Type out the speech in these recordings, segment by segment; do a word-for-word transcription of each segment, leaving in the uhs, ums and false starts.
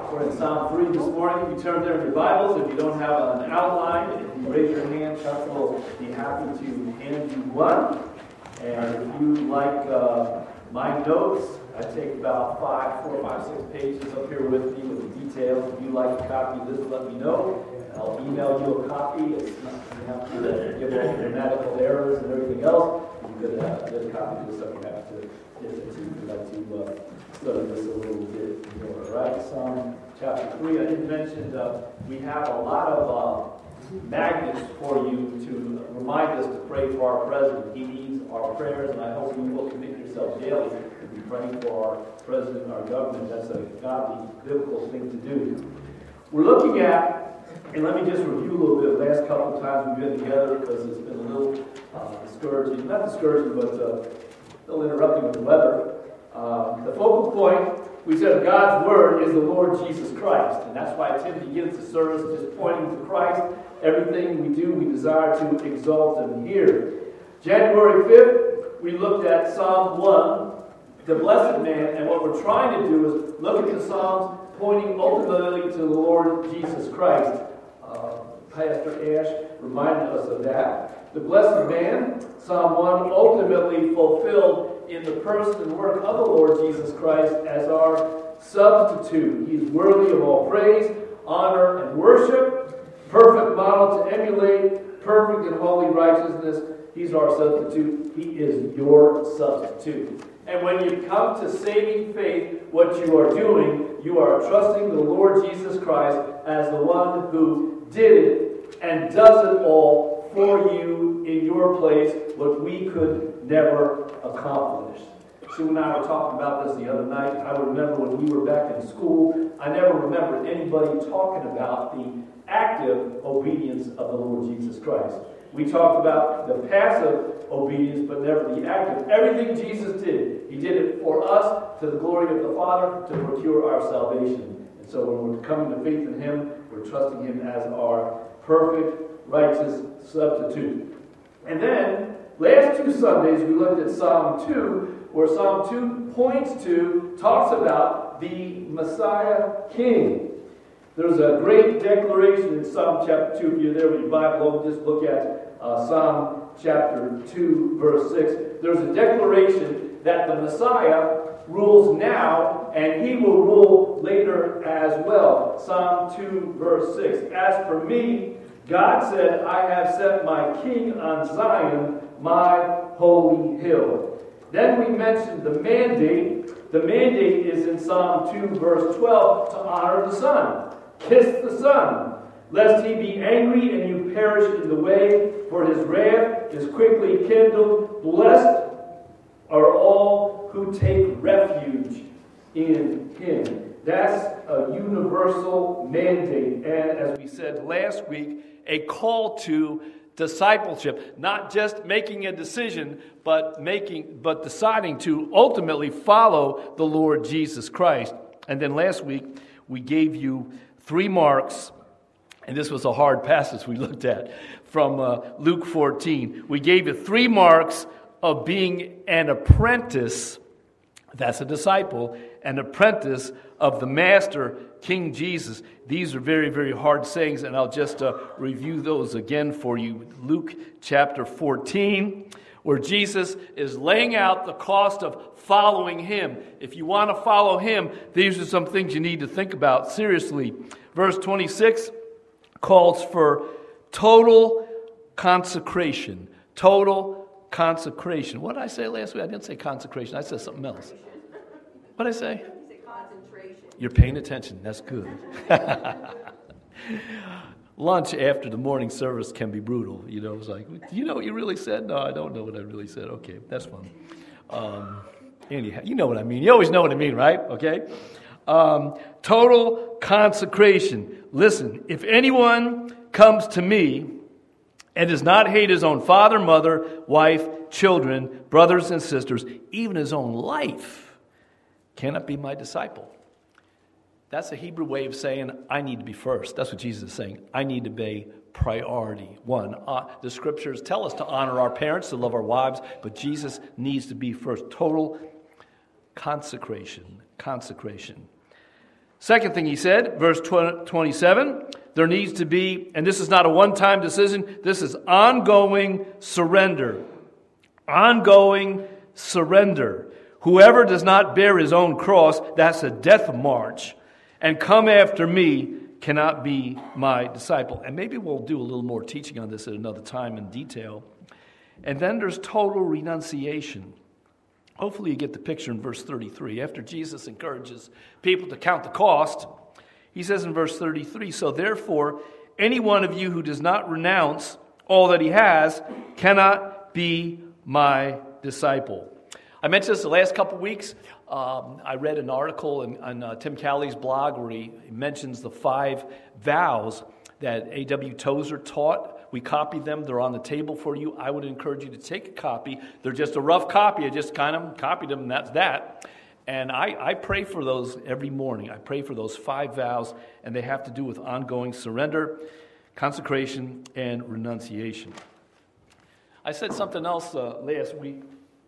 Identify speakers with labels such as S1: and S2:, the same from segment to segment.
S1: We're in Psalm three this morning. If you turn there in your Bibles, if you don't have an outline, if you raise your hand, Chuck will be happy to hand you one. And if you like uh, my notes, I take about five, four, five, six pages up here with me with the details. If you like a copy of this, let me know. I'll email you a copy. It's not, you have to give all the grammatical errors and everything else. You could uh, get a copy of this if you have to get it to. If you'd like to uh, study this a little bit more. All right, Psalm chapter three. I didn't mention uh, we have a lot of uh, magnets for you to remind us to pray for our president. He needs our prayers, and I hope you will commit yourself daily to be praying for our president and our government. That's a godly, biblical thing to do. We're looking at, and let me just review a little bit. The last couple of times we've been together, because it's been a little uh, discouraging. Not discouraging, but uh, a little interrupting with the weather. Uh, the focal point, we said God's Word is the Lord Jesus Christ. And that's why Tim begins the service just pointing to Christ. Everything we do, we desire to exalt Him here. January fifth, we looked at Psalm one, the blessed man. And what we're trying to do is look at the Psalms pointing ultimately to the Lord Jesus Christ. Uh, Pastor Ash reminded us of that. The blessed man, Psalm one, ultimately fulfilled in the person and work of the Lord Jesus Christ as our substitute. He is worthy of all praise, honor, and worship. Perfect model to emulate, perfect in holy righteousness. He's our substitute. He is your substitute. And when you come to saving faith, what you are doing, you are trusting the Lord Jesus Christ as the one who did it and does it all for you in your place, what we could never accomplish. Sue and I were talking about this the other night. I remember when we were back in school, I never remembered anybody talking about the active obedience of the Lord Jesus Christ. We talked about the passive obedience, but never the active. Everything Jesus did, He did it for us, to the glory of the Father, to procure our salvation. And so when we're coming to faith in Him, we're trusting Him as our perfect, righteous substitute. And then, last two Sundays, we looked at Psalm two, where Psalm two points to, talks about the Messiah King. There's a great declaration in Psalm chapter two. If you're there with your Bible, just look at uh, Psalm chapter two, verse six. There's a declaration that the Messiah rules now, and He will rule later as well. Psalm two, verse six. As for me, God said, I have set my king on Zion, my holy hill. Then we mentioned the mandate. The mandate is in Psalm two, verse twelve, to honor the Son. Kiss the Son, lest He be angry and you perish in the way, for His wrath is quickly kindled. Blessed are all who take refuge in Him. That's a universal mandate. And as we said last week, a call to discipleship, not just making a decision, but making, but deciding to ultimately follow the Lord Jesus Christ. And then last week, we gave you three marks, and this was a hard passage we looked at from uh, Luke fourteen. We gave you three marks of being an apprentice, that's a disciple, an apprentice of the Master, King Jesus. These are very, very hard sayings, and I'll just uh, review those again for you. Luke chapter fourteen, where Jesus is laying out the cost of following Him. If you want to follow Him, these are some things you need to think about seriously. Verse twenty-six calls for total consecration. Total consecration. What did I say last week? I didn't say consecration. I said something else. What did I say? You're paying attention. That's good. Lunch after the morning service can be brutal. You know, it's like, do you know what you really said? No, I don't know what I really said. Okay, that's fun. Um, anyhow, you know what I mean. You always know what I mean, right? Okay. Um, total consecration. Listen, if anyone comes to me and does not hate his own father, mother, wife, children, brothers and sisters, even his own life, cannot be my disciple. That's a Hebrew way of saying, I need to be first. That's what Jesus is saying. I need to be priority one. Uh, the scriptures tell us to honor our parents, to love our wives, but Jesus needs to be first. Total consecration. Consecration.
S2: Second thing he said, verse twenty-seven, there needs to be, and this is not a one-time decision, this is ongoing surrender. Ongoing surrender. Whoever does not bear his own cross, that's a death march, and come after me cannot be my disciple. And maybe we'll do a little more teaching on this at another time in detail. And then there's total renunciation. Hopefully you get the picture in verse thirty-three. After Jesus encourages people to count the cost, he says in verse thirty-three, so therefore, any one of you who does not renounce all that he has cannot be my disciple. I mentioned this the last couple of weeks. Um, I read an article in, on uh, Tim Cowley's blog where he mentions the five vows that A W Tozer taught. We copied them. They're on the table for you. I would encourage you to take a copy. They're just a rough copy. I just kind of copied them, and that's that. And I, I pray for those every morning. I pray for those five vows, and they have to do with ongoing surrender, consecration, and renunciation. I said something else uh, last week.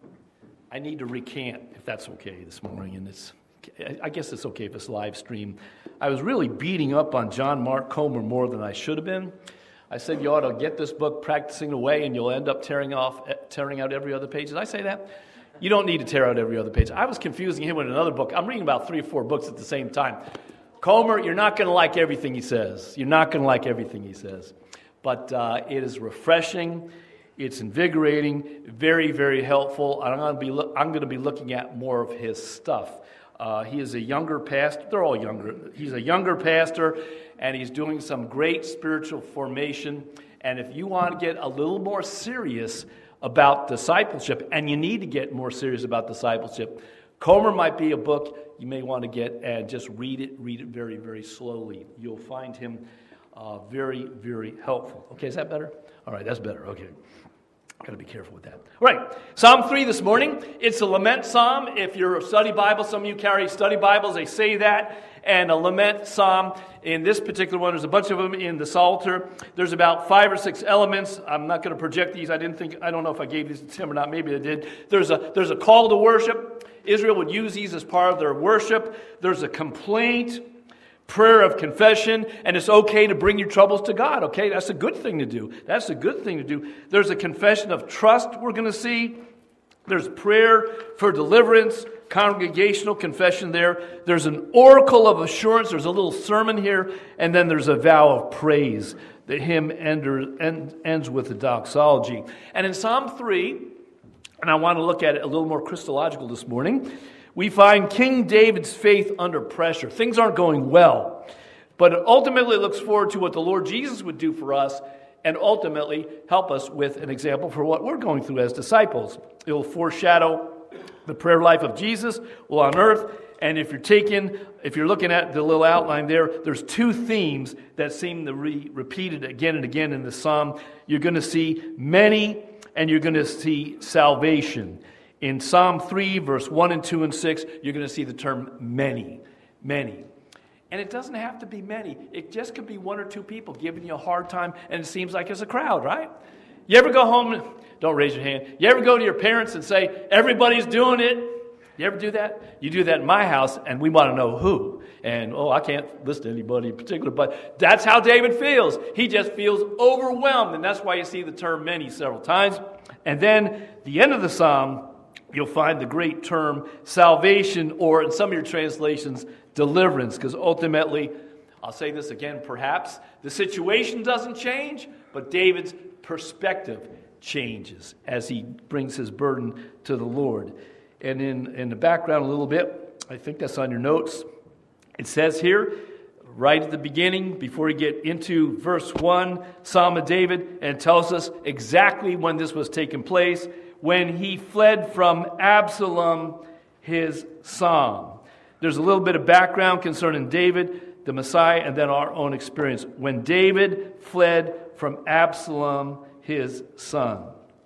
S2: I need to recant, if that's okay this morning, and it's I guess it's okay if it's live stream. I was really beating up on John Mark Comer more than I should have been. I said you ought to get this book practicing away, and you'll end up tearing off, tearing out every other page. Did I say that? You don't need to tear out every other page. I was confusing him with another book. I'm reading about three or four books at the same time. Comer, you're not going to like everything he says. You're not going to like everything he says. But uh, it is refreshing. It's invigorating, very, very helpful. I'm going to be lo- I'm going to be looking at more of his stuff. Uh, he is a younger pastor. They're all younger. He's a younger pastor, and he's doing some great spiritual formation. And if you want to get a little more serious about discipleship, and you need to get more serious about discipleship, Comer might be a book you may want to get and just read it, read it very, very slowly. You'll find him uh, very, very helpful. Okay, is that better? All right, that's better. Okay. Got to be careful with that. All right, Psalm three this morning. It's a lament psalm. If you're a study Bible, some of you carry study Bibles, they say that. And a lament psalm. In this particular one, there's a bunch of them in the Psalter. There's about five or six elements. I'm not going to project these. I didn't think, I don't know if I gave these to Tim or not. Maybe I did. There's a, there's a call to worship. Israel would use these as part of their worship. There's a complaint, prayer of confession, and it's okay to bring your troubles to God, okay? That's a good thing to do. That's a good thing to do. There's a confession of trust we're going to see. There's prayer for deliverance, congregational confession there. There's an oracle of assurance. There's a little sermon here. And then there's a vow of praise. The hymn ender, end, ends with a doxology. And in Psalm three, and I want to look at it a little more Christological this morning, we find King David's faith under pressure. Things aren't going well. But it ultimately looks forward to what the Lord Jesus would do for us and ultimately help us with an example for what we're going through as disciples. It will foreshadow the prayer life of Jesus while on earth. And if you're taking, if you're looking at the little outline there, there's two themes that seem to be repeated again and again in the psalm. You're going to see many, and you're going to see salvation. In Psalm three, verse one and two and six, you're going to see the term many, many. And it doesn't have to be many. It just could be one or two people giving you a hard time, and it seems like it's a crowd, right? You ever go home, don't raise your hand, you ever go to your parents and say, everybody's doing it? You ever do that? You do that in my house, and we want to know who. And, oh, I can't list anybody in particular, but that's how David feels. He just feels overwhelmed, and that's why you see the term many several times. And then the end of the psalm, you'll find the great term salvation, or in some of your translations, deliverance, because ultimately, I'll say this again perhaps, the situation doesn't change, but David's perspective changes as he brings his burden to the Lord. And in, in the background a little bit, I think that's on your notes, it says here, right at the beginning, before we get into verse one, Psalm of David, and it tells us exactly when this was taking place, when he fled from Absalom, his son. There's a little bit of background concerning David, the Messiah, and then our own experience. When David fled from Absalom, his son.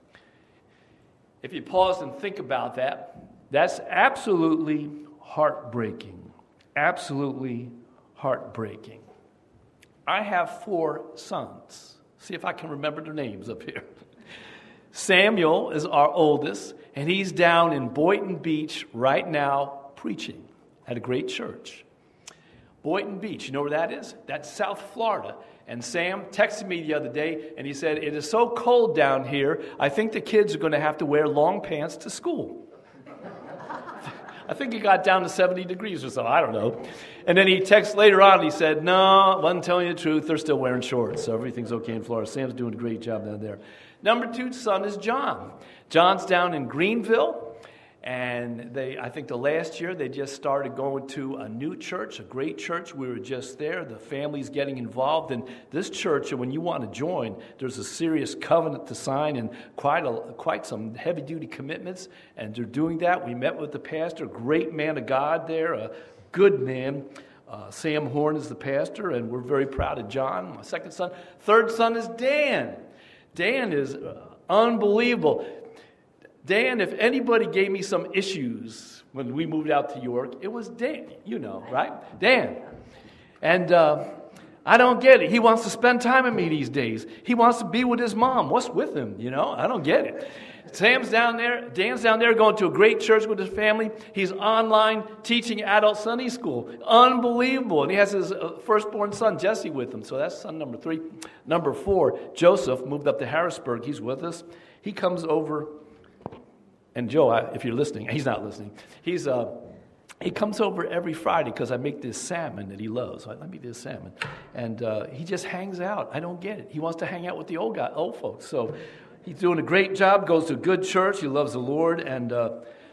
S2: If you pause and think about that, that's absolutely heartbreaking. Absolutely heartbreaking. I have four sons. See if I can remember their names up here. Samuel is our oldest, and he's down in Boynton Beach right now preaching at a great church. Boynton Beach. You know where that is? That's South Florida. And Sam texted me the other day, and he said, it is so cold down here, I think the kids are going to have to wear long pants to school. I think it got down to seventy degrees or something. I don't know. And then he texted later on, and he said, no, I wasn't telling you the truth. They're still wearing shorts, so everything's okay in Florida. Sam's doing a great job down there. Number two son is John. John's down in Greenville. And they, I think the last year, they just started going to a new church, a great church. We were just there. The family's getting involved in this church. And when you want to join, there's a serious covenant to sign and quite a, quite some heavy-duty commitments. And they're doing that. We met with the pastor, great man of God there, a good man. Uh, Sam Horn is the pastor, and we're very proud of John, my second son. Third son is Dan. Dan is uh, unbelievable. Dan, if anybody gave me some issues when we moved out to York, it was Dan, you know, right? Dan. And uh, I don't get it. He wants to spend time with me these days. He wants to be with his mom. What's with him, you know? I don't get it. Sam's down there, Dan's down there going to a great church with his family. He's online teaching adult Sunday school. Unbelievable. And he has his uh, firstborn son, Jesse, with him. So that's son number three. Number four, Joseph moved up to Harrisburg. He's with us. He comes over. And Joe, if you're listening, he's not listening. He's uh, he comes over every Friday because I make this salmon that he loves. So I let me do this salmon, and uh, he just hangs out. I don't get it. He wants to hang out with the old guy, old folks. So he's doing a great job. Goes to a good church. He loves the Lord, and uh,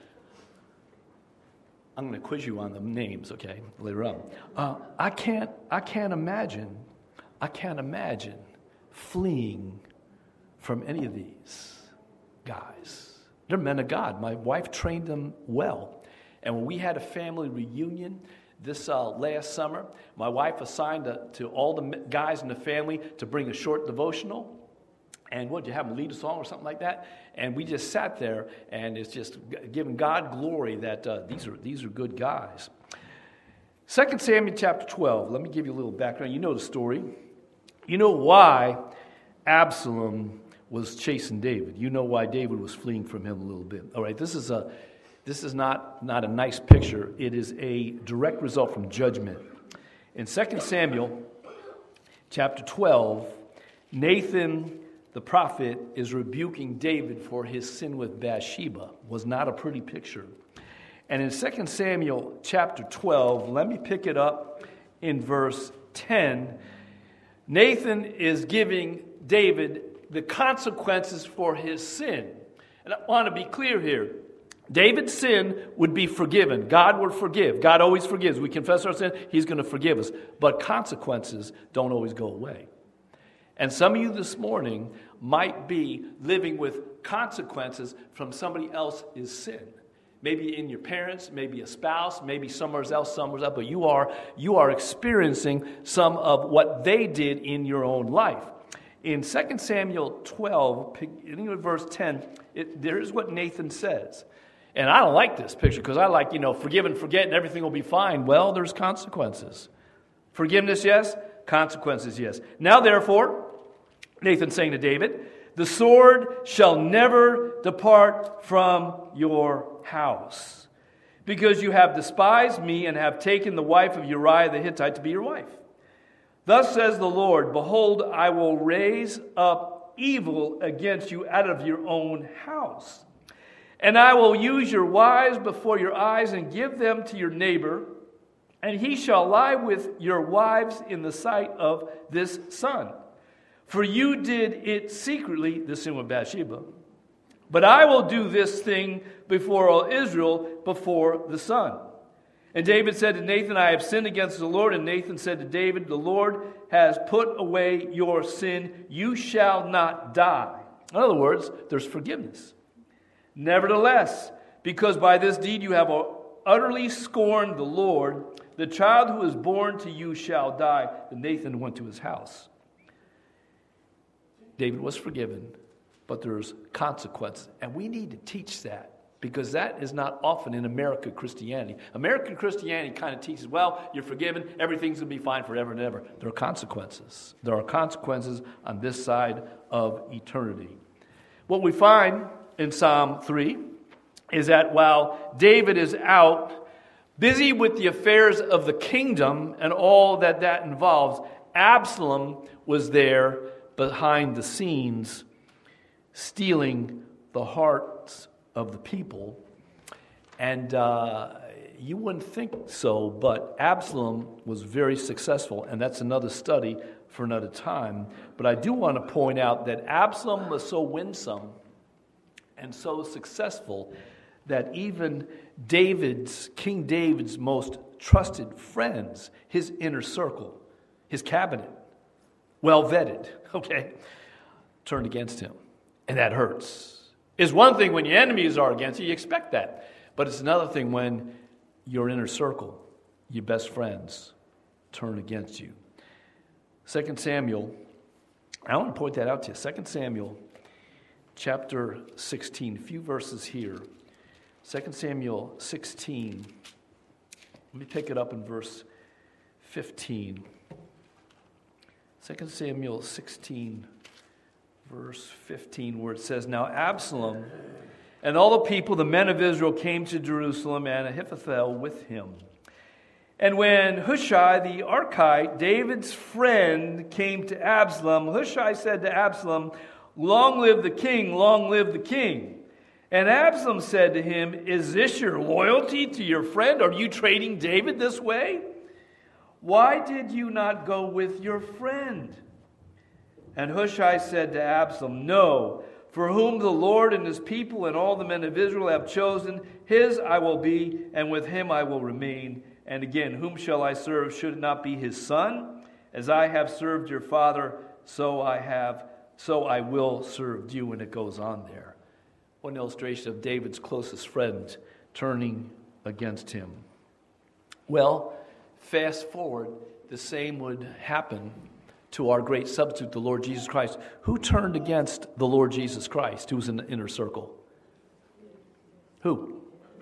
S2: I'm going to quiz you on the names, okay, later on. Uh, I can't. I can't imagine. I can't imagine fleeing from any of these guys. They're men of God. My wife trained them well. And when we had a family reunion this uh, last summer, my wife assigned a, to all the guys in the family to bring a short devotional. And what, did you have them lead a song or something like that? And we just sat there, and it's just giving God glory that uh, these are these are good guys. Second Samuel chapter twelve. Let me give you a little background. You know the story. You know why Absalom was chasing David. You know why David was fleeing from him a little bit. All right, this is a this is not, not a nice picture. It is a direct result from judgment. In Second Samuel chapter twelve, Nathan the prophet is rebuking David for his sin with Bathsheba. Was not a pretty picture. And in Second Samuel chapter twelve, let me pick it up in verse ten. Nathan is giving David the consequences for his sin. And I want to be clear here. David's sin would be forgiven. God would forgive. God always forgives. We confess our sin, he's going to forgive us. But consequences don't always go away. And some of you this morning might be living with consequences from somebody else's sin. Maybe in your parents, maybe a spouse, maybe somewhere else, somewhere else. But you are, you are experiencing some of what they did in your own life. In Second Samuel twelve, beginning with verse ten, it, there's what Nathan says. And I don't like this picture because I like, you know, forgive and forget and everything will be fine. Well, there's consequences. Forgiveness, yes. Consequences, yes. Now, therefore, Nathan's saying to David, the sword shall never depart from your house, because you have despised me and have taken the wife of Uriah the Hittite to be your wife. Thus says the Lord, behold, I will raise up evil against you out of your own house. And I will use your wives before your eyes and give them to your neighbor, and he shall lie with your wives in the sight of this son. For you did it secretly, the sin with Bathsheba. But I will do this thing before all Israel, before the sun. And David said to Nathan, I have sinned against the Lord. And Nathan said to David, the Lord has put away your sin. You shall not die. In other words, there's forgiveness. Nevertheless, because by this deed you have utterly scorned the Lord, the child who is born to you shall die. And Nathan went to his house. David was forgiven, but there's consequences. And we need to teach that. Because that is not often in American Christianity. American Christianity kind of teaches, well, you're forgiven, everything's going to be fine forever and ever. There are consequences. There are consequences on this side of eternity. What we find in Psalm three is that while David is out Busy with the affairs of the kingdom and all that that involves, Absalom was there behind the scenes, stealing the hearts of the people. And uh, you wouldn't think so, but Absalom was very successful, and that's another study for another time. But I do want to point out that Absalom was so winsome and so successful that even David's, King David's most trusted friends, his inner circle, his cabinet, well vetted, okay, turned against him. And that hurts. It's one thing when your enemies are against you, you expect that. But it's another thing when your inner circle, your best friends, turn against you. Second Samuel, I want to point that out to you. Second Samuel chapter sixteen, a few verses here. Second Samuel sixteen. Let me pick it up in verse fifteen. Second Samuel sixteen, verse fifteen, where it says, "Now Absalom and all the people, the men of Israel, came to Jerusalem, and Ahithophel with him. And when Hushai the Archite, David's friend, came to Absalom, Hushai said to Absalom, 'Long live the king, long live the king.' And Absalom said to him, 'Is this your loyalty to your friend? Are you treating David this way? Why did you not go with your friend?' And Hushai said to Absalom, 'No, for whom the Lord and his people and all the men of Israel have chosen, his I will be, and with him I will remain. And again, whom shall I serve? Should it not be his son? As I have served your father, so I have, so I will serve you.'" And it goes on there. One illustration of David's closest friend turning against him. Well, fast forward, the same would happen to our great substitute, the Lord Jesus Christ. Who turned against the Lord Jesus Christ, who was in the inner circle? Who?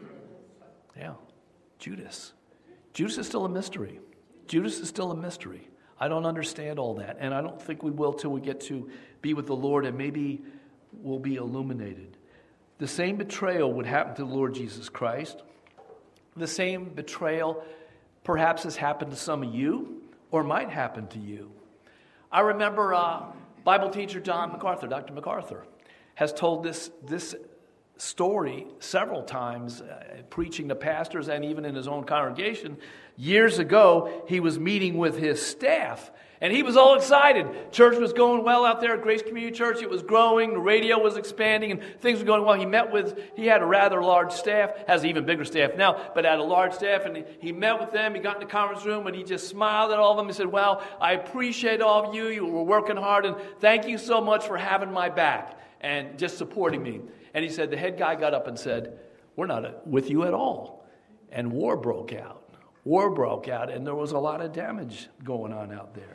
S2: Yeah, Judas. Judas is still a mystery. Judas is still a mystery. I don't understand all that, and I don't think we will till we get to be with the Lord, and maybe we'll be illuminated. The same betrayal would happen to the Lord Jesus Christ. The same betrayal perhaps has happened to some of you, or might happen to you. I remember uh, Bible teacher John MacArthur, Doctor MacArthur, has told this, this story several times, uh, preaching to pastors and even in his own congregation. Years ago, he was meeting with his staff, and he was all excited. Church was going well out there at Grace Community Church. It was growing, the radio was expanding, and things were going well. He met with, he had a rather large staff, has an even bigger staff now, but had a large staff, and he, he met with them. He got in the conference room, and he just smiled at all of them. He said, "Well, I appreciate all of you. You were working hard, and thank you so much for having my back and just supporting me." And he said, the head guy got up and said, "We're not with you at all." And war broke out. War broke out, and there was a lot of damage going on out there.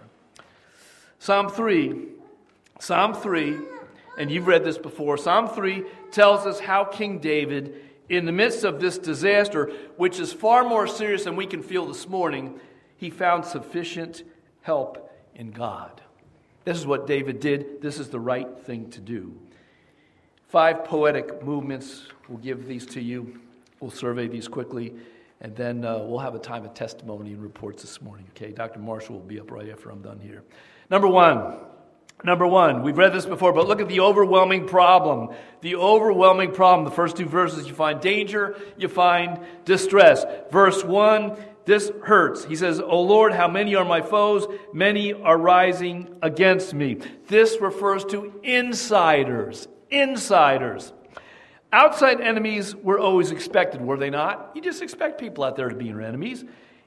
S2: Psalm three, Psalm three, and you've read this before, Psalm three tells us how King David, in the midst of this disaster, which is far more serious than we can feel this morning, he found sufficient help in God. This is what David did. This is the right thing to do. Five poetic movements. We'll give these to you. We'll survey these quickly, and then uh, we'll have a time of testimony and reports this morning. Okay, Doctor Marshall will be up right after I'm done here. Number one, number one, we've read this before, but look at the overwhelming problem. The overwhelming problem. The first two verses, you find danger, you find distress. Verse one, this hurts. He says, "O Lord, how many are my foes? Many are rising against me." This refers to insiders. Insiders. Outside enemies were always expected, were they not? You just expect people out there to be your enemies.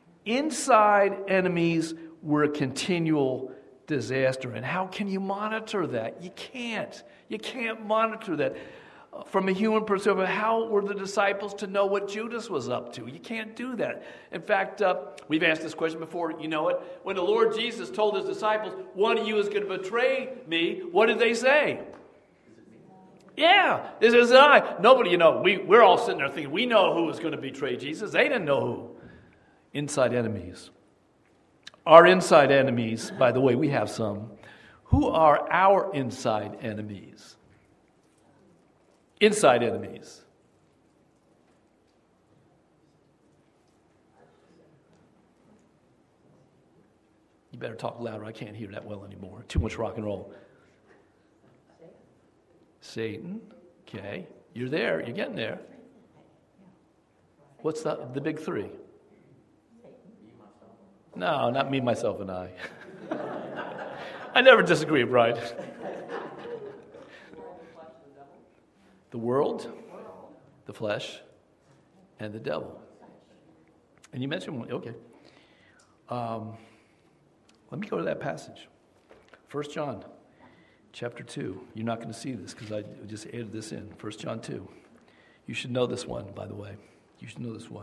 S2: Inside enemies were a continual disaster. And how can you monitor that? You can't. You can't monitor that. From a human perspective, how were the disciples to know what Judas was up to? You can't do that. In fact, uh, we've asked this question before. You know it. When the Lord Jesus told his disciples, "One of you is going to betray me," what did they say? Yeah, this is I. Nobody, you know, we, we're all sitting there thinking, we know who was going to betray Jesus. They didn't know who. Inside enemies. Our inside enemies, by the way, we have some. Who are our inside enemies? Inside enemies. You better talk louder. I can't hear that well anymore. Too much rock and roll. Satan. Okay. You're there. You're getting there. What's the, the big three? No, not me, myself, and I. I never disagree, Brian. The world, the flesh, and the devil. And you mentioned one. Okay. Um, let me go to that passage. First John, chapter two. You're not going to see this because I just added this in. First John two. You should know this one, by the way. You should know this one.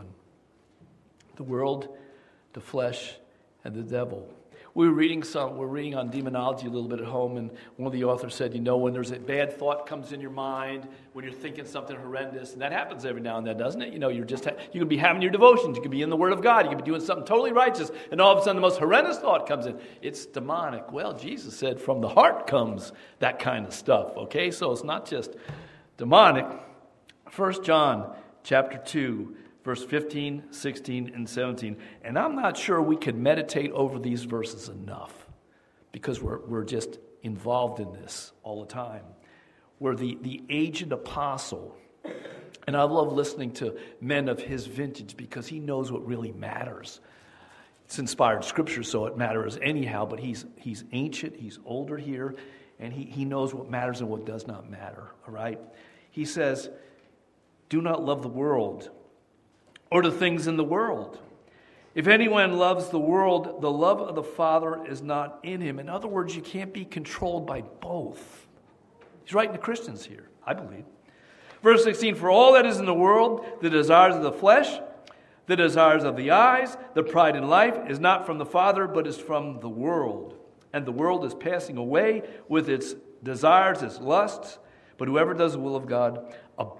S2: The world, the flesh, and the devil. We were reading some, we're reading on demonology a little bit at home, and one of the authors said, you know, when there's a bad thought comes in your mind, when you're thinking something horrendous, and that happens every now and then, doesn't it? You know, you're just, ha- you could be having your devotions, you could be in the Word of God, you could be doing something totally righteous, and all of a sudden the most horrendous thought comes in. It's demonic. Well, Jesus said from the heart comes that kind of stuff, okay? So it's not just demonic. First John chapter two, verse fifteen, sixteen, and seventeen. And I'm not sure we could meditate over these verses enough because we're, we're just involved in this all the time. We're the, the aged apostle. And I love listening to men of his vintage because he knows what really matters. It's inspired scripture, so it matters anyhow, but he's he's ancient, he's older here, and he, he knows what matters and what does not matter, all right? He says, do not love the world or the things in the world. If anyone loves the world, the love of the Father is not in him. In other words, you can't be controlled by both. He's writing to Christians here, I believe. Verse sixteen, for all that is in the world, the desires of the flesh, the desires of the eyes, the pride in life, is not from the Father, but is from the world. And the world is passing away with its desires, its lusts, but whoever does the will of God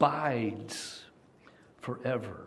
S2: abides forever.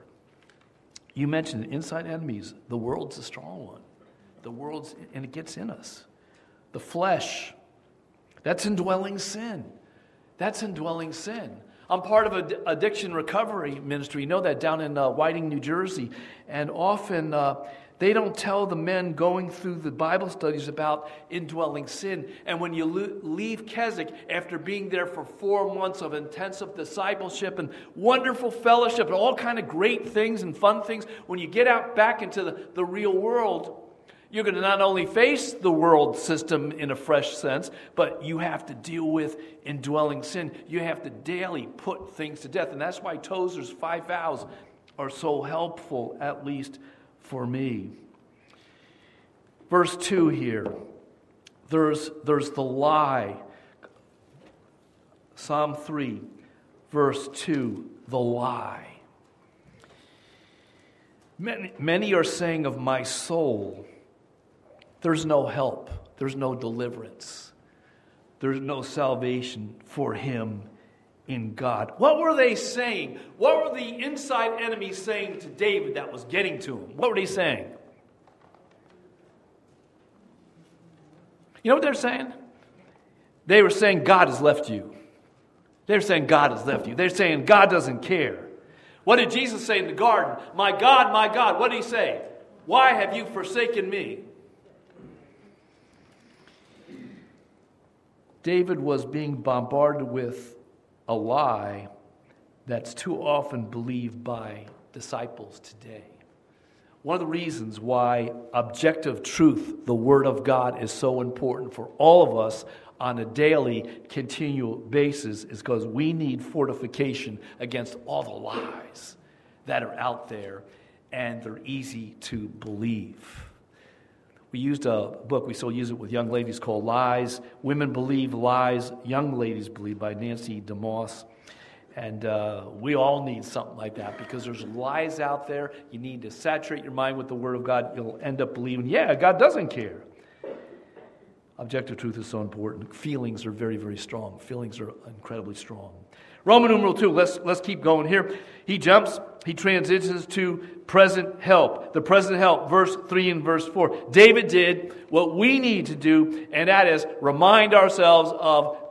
S2: You mentioned inside enemies. The world's a strong one. The world's, and it gets in us. The flesh, that's indwelling sin. That's indwelling sin. I'm part of an addiction recovery ministry. You know that down in uh, Whiting, New Jersey. And often uh, they don't tell the men going through the Bible studies about indwelling sin. And when you lo- leave Keswick after being there for four months of intensive discipleship and wonderful fellowship and all kind of great things and fun things, when you get out back into the, the real world, you're going to not only face the world system in a fresh sense, but you have to deal with indwelling sin. You have to daily put things to death. And that's why Tozer's five vows are so helpful, at least for me. Verse two here. There's, there's the lie. Psalm three, verse two, the lie. Many, many are saying of my soul, there's no help, there's no deliverance, there's no salvation for him in God. What were they saying? What were the inside enemies saying to David that was getting to him? What were they saying? You know what they're saying? They were saying God has left you. They're saying God has left you. They're saying God doesn't care. What did Jesus say in the garden? My God, my God, what did he say? Why have you forsaken me? David was being bombarded with a lie that's too often believed by disciples today. One of the reasons why objective truth, the Word of God, is so important for all of us on a daily, continual basis is because we need fortification against all the lies that are out there, and they're easy to believe. We used a book, we still use it with young ladies, called Lies. Women Believe Lies, Young Ladies Believe, by Nancy DeMoss. And uh, we all need something like that because there's lies out there. You need to saturate your mind with the Word of God. You'll end up believing, yeah, God doesn't care. Objective truth is so important. Feelings are very, very strong. Feelings are incredibly strong. Roman numeral two, let's, let's keep going here. He jumps, he transitions to present help. The present help, verse three and verse four. David did what we need to do, and that is remind ourselves of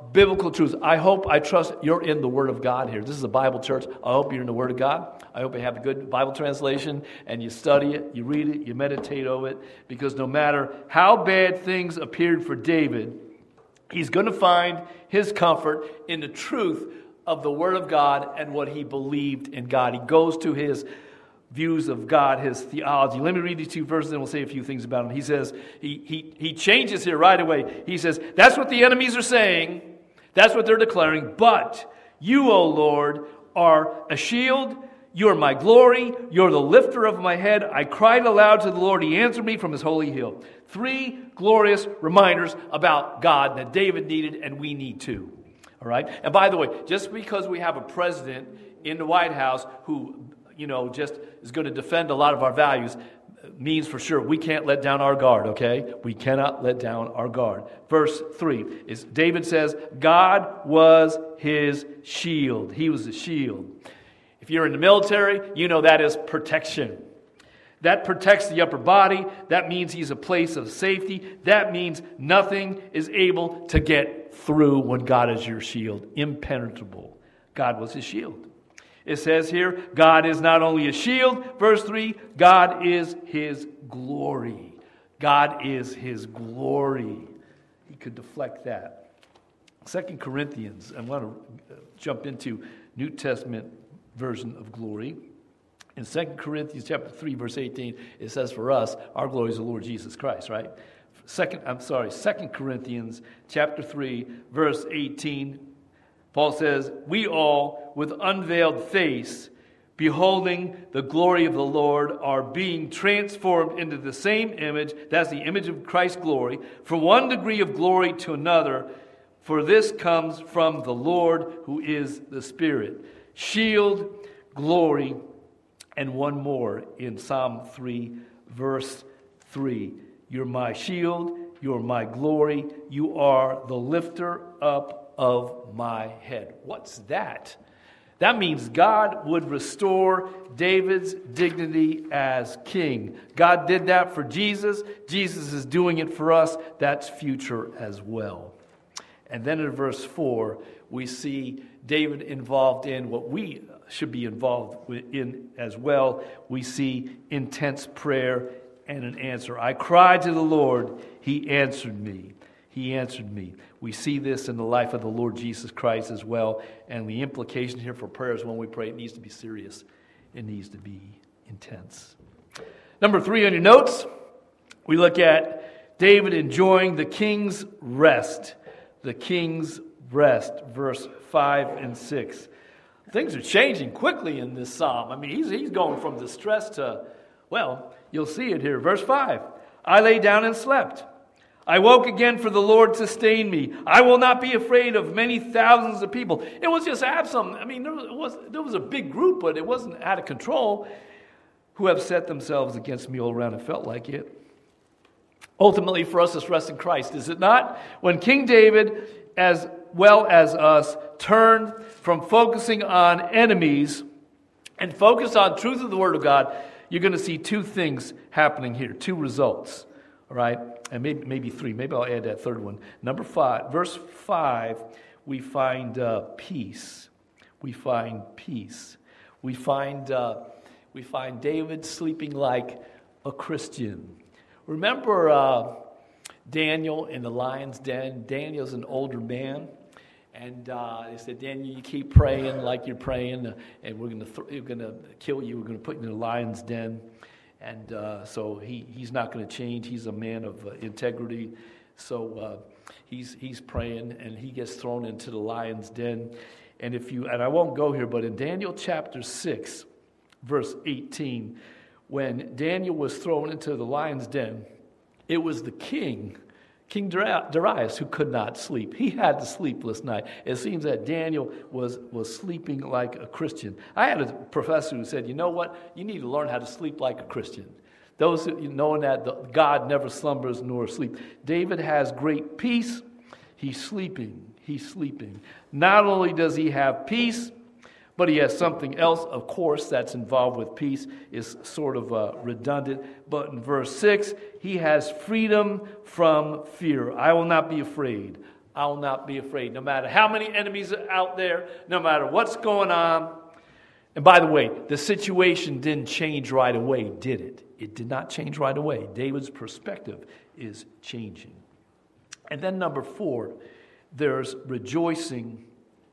S2: biblical truths. I hope, I trust you're in the Word of God here. This is a Bible church. I hope you're in the Word of God. I hope you have a good Bible translation and you study it, you read it, you meditate over it, because no matter how bad things appeared for David, he's going to find his comfort in the truth of the Word of God and what he believed in God. He goes to his views of God, his theology. Let me read these two verses and we'll say a few things about him. He says, he, he, he changes here right away. He says, that's what the enemies are saying. That's what they're declaring. But you, O Lord, are a shield. You are my glory. You're the lifter of my head. I cried aloud to the Lord. He answered me from his holy hill. Three glorious reminders about God that David needed and we need too. All right? And by the way, just because we have a president in the White House who, you know, just is going to defend a lot of our values means for sure we can't let down our guard, okay? We cannot let down our guard. Verse three is David says, God was his shield. He was the shield. If you're in the military, you know that is protection. That protects the upper body. That means he's a place of safety. That means nothing is able to get through when God is your shield. Impenetrable. God was his shield. It says here, God is not only a shield, verse three, God is his glory. God is his glory. He could deflect that. Second Corinthians, I want to jump into New Testament version of glory. In Second Corinthians chapter three, verse eighteen, it says for us, our glory is the Lord Jesus Christ, right? Second, I'm sorry, Second Corinthians chapter three, verse eighteen, Paul says, we all, with unveiled face, beholding the glory of the Lord, are being transformed into the same image, that's the image of Christ's glory, from one degree of glory to another, for this comes from the Lord who is the Spirit. Shield, glory, and one more in Psalm three, verse three. You're my shield, you're my glory, you are the lifter up of my head. What's that? That means God would restore David's dignity as king. God did that for Jesus. Jesus is doing it for us. That's future as well. And then in verse four, we see David involved in what we should be involved in as well. We see intense prayer and an answer. I cried to the Lord. He answered me. He answered me. We see this in the life of the Lord Jesus Christ as well. And the implication here for prayer is when we pray, it needs to be serious. It needs to be intense. Number three on your notes, we look at David enjoying the king's rest. The king's rest, verse five and six. Things are changing quickly in this psalm. I mean, he's, he's going from distress to, well, you'll see it here. Verse five, I lay down and slept. I woke again, for the Lord sustained me. I will not be afraid of many thousands of people. It was just Absalom. I mean, there was, there was a big group, but it wasn't out of control, who have set themselves against me all around. It felt like it. Ultimately, for us, it's rest in Christ, is it not? When King David, as well as us, turned from focusing on enemies and focused on truth of the Word of God, you're going to see two things happening here, two results. All right, and maybe maybe three. Maybe I'll add that third one. Number five, verse five, we find uh, peace. We find peace. We find uh, we find David sleeping like a Christian. Remember uh, Daniel in the lion's den? Daniel's an older man, and uh, they said, Daniel, you keep praying like you're praying, uh, and we're going th- we're going to kill you. We're going to put you in the lion's den. And uh, so he, he's not going to change. He's a man of uh, integrity. So uh, he's he's praying, and he gets thrown into the lion's den. And if you and I won't go here, but in Daniel chapter six, verse eighteen, when Daniel was thrown into the lion's den, it was the king, King Darius, who could not sleep. He had the sleepless night. It seems that Daniel was, was sleeping like a Christian. I had a professor who said, you know what? You need to learn how to sleep like a Christian. Those who, knowing that the, God never slumbers nor sleep. David has great peace. He's sleeping. He's sleeping. Not only does he have peace, but he has something else, of course, that's involved with peace, is sort of uh, redundant. But in verse six, he has freedom from fear. I will not be afraid I will not be afraid, no matter how many enemies are out there, no matter what's going on. And by the way, the situation didn't change right away, did it? It did not change right away. David's perspective is changing. And then number four, there's rejoicing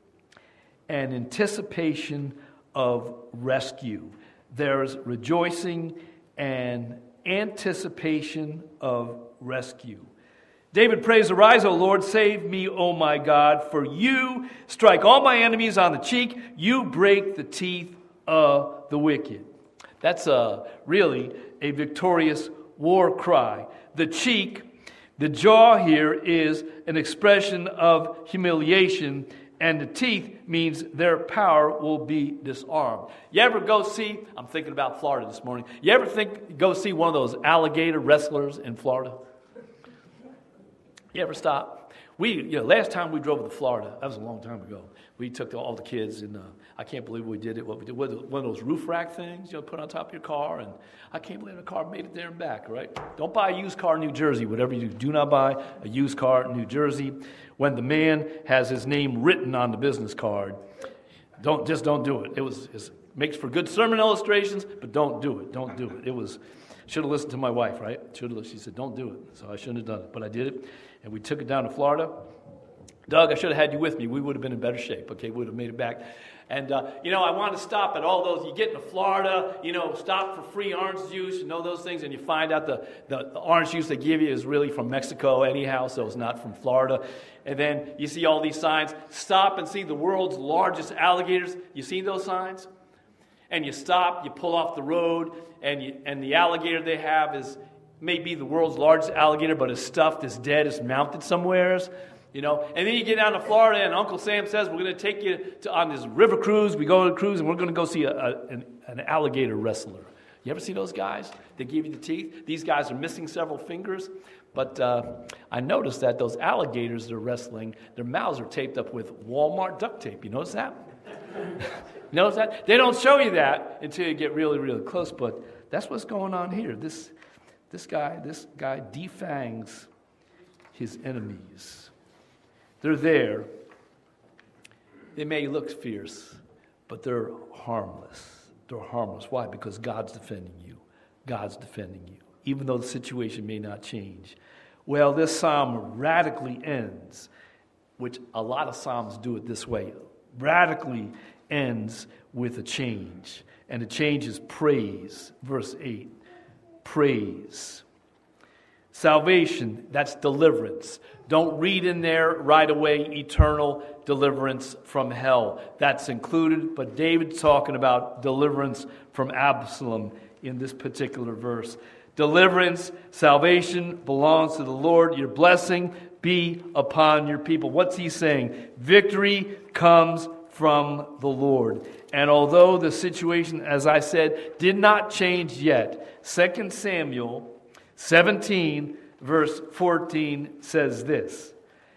S2: and anticipation of rescue. There's rejoicing and anticipation of rescue. David prays, "Arise, O Lord, save me, O my God, for you strike all my enemies on the cheek, you break the teeth of the wicked." That's a, really a victorious war cry. The cheek, the jaw here is an expression of humiliation, and the teeth means their power will be disarmed. You ever go see, I'm thinking about Florida this morning, you ever think go see one of those alligator wrestlers in Florida? You ever stop? We, you know, last time we drove to Florida, that was a long time ago. We took all the kids, and uh, I can't believe we did it. What we did, one of those roof rack things, you know, put on top of your car, and I can't believe the car made it there and back, right? Don't buy a used car in New Jersey. Whatever you do, do not buy a used car in New Jersey. When the man has his name written on the business card, don't just don't do it. It was it makes for good sermon illustrations, but don't do it. Don't do it. It was should have listened to my wife, right? Should have. She said, "Don't do it." So I shouldn't have done it, but I did it, and we took it down to Florida. Doug, I should have had you with me. We would have been in better shape, okay? We would have made it back. And, uh, you know, I want to stop at all those. You get into Florida, you know, stop for free orange juice, you know those things, and you find out the, the, the orange juice they give you is really from Mexico anyhow, so it's not from Florida. And then you see all these signs, stop and see the world's largest alligators. You see those signs? And you stop, you pull off the road, and you, and the alligator they have is maybe the world's largest alligator, but it's stuffed, it's dead, it's mounted somewheres. You know, and then you get down to Florida, and Uncle Sam says, we're going to take you to, on this river cruise. We go on a cruise, and we're going to go see a, a, an, an alligator wrestler. You ever see those guys? They give you the teeth. These guys are missing several fingers. But uh, I noticed that those alligators they're wrestling, their mouths are taped up with Walmart duct tape. You notice that? You notice that? They don't show you that until you get really, really close. But that's what's going on here. This, this guy, this guy defangs his enemies. They're there. They may look fierce, but they're harmless. They're harmless. Why? Because God's defending you. God's defending you, even though the situation may not change. Well, this psalm radically ends, which a lot of psalms do it this way, radically ends with a change. And the change is praise. Verse eight, praise. Salvation, that's deliverance. Don't read in there right away eternal deliverance from hell. That's included, but David's talking about deliverance from Absalom in this particular verse. Deliverance, salvation belongs to the Lord. Your blessing be upon your people. What's he saying? Victory comes from the Lord. And although the situation, as I said, did not change yet, Second Samuel seventeen, verse fourteen says this.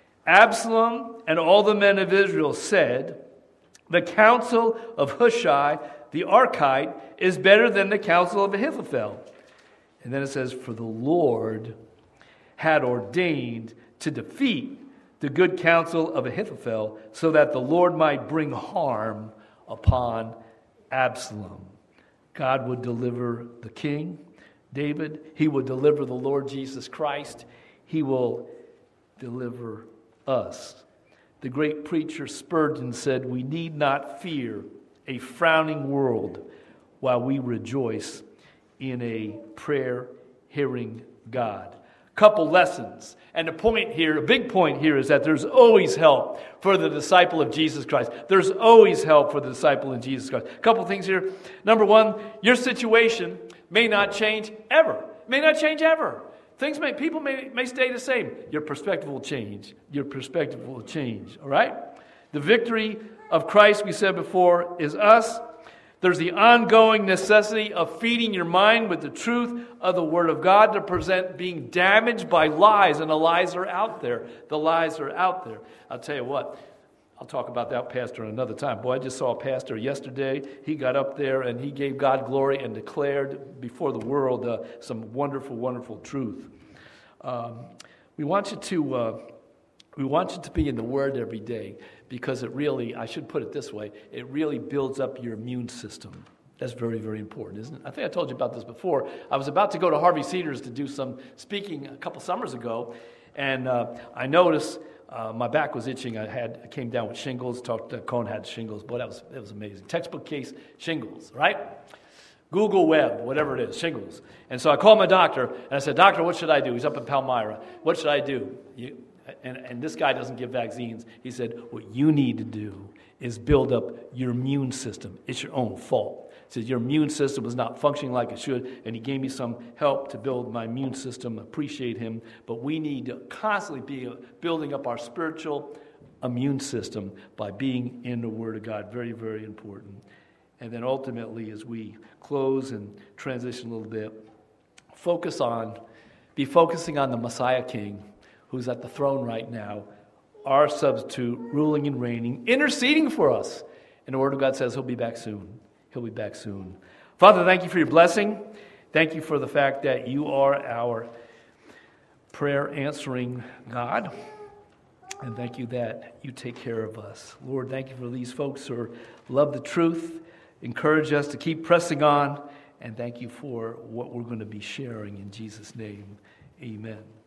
S2: Absalom and all the men of Israel said, the counsel of Hushai the Archite is better than the counsel of Ahithophel. And then it says, for the Lord had ordained to defeat the good counsel of Ahithophel so that the Lord might bring harm upon Absalom. God would deliver the king, David. He will deliver the Lord Jesus Christ. He will deliver us. The great preacher Spurgeon said, we need not fear a frowning world while we rejoice in a prayer-hearing God. Couple lessons. And the point here, a big point here, is that there's always help for the disciple of Jesus Christ. There's always help for the disciple of Jesus Christ. A couple things here. Number one, your situation may not change ever. May not change ever. Things may, people may, may stay the same. Your perspective will change. Your perspective will change. All right? The victory of Christ, we said before, is us. There's the ongoing necessity of feeding your mind with the truth of the Word of God to prevent being damaged by lies. And the lies are out there. The lies are out there. I'll tell you what. I'll talk about that pastor another time. Boy, I just saw a pastor yesterday. He got up there and he gave God glory and declared before the world uh, some wonderful, wonderful truth. Um, we want you to uh, We want you to be in the Word every day because it really, I should put it this way, it really builds up your immune system. That's very, very important, isn't it? I think I told you about this before. I was about to go to Harvey Cedars to do some speaking a couple summers ago, and uh, I noticed uh, my back was itching. I had I came down with shingles. Talked to Cohen had shingles. Boy, that was that was amazing. Textbook case shingles, right? Google Web, whatever it is, shingles. And so I called my doctor, and I said, "Doctor, what should I do?" He's up in Palmyra. What should I do? You, and, and this guy doesn't give vaccines. He said, "What you need to do is build up your immune system. It's your own fault." He said, your immune system was not functioning like it should, and he gave me some help to build my immune system. Appreciate him. But we need to constantly be building up our spiritual immune system by being in the Word of God. Very, very important. And then ultimately, as we close and transition a little bit, focus on, be focusing on the Messiah King, who's at the throne right now, our substitute, ruling and reigning, interceding for us. And the Word of God says he'll be back soon. He'll be back soon. Father, thank you for your blessing. Thank you for the fact that you are our prayer answering God. And thank you that you take care of us. Lord, thank you for these folks who love the truth. Encourage us to keep pressing on. And thank you for what we're going to be sharing in Jesus' name. Amen.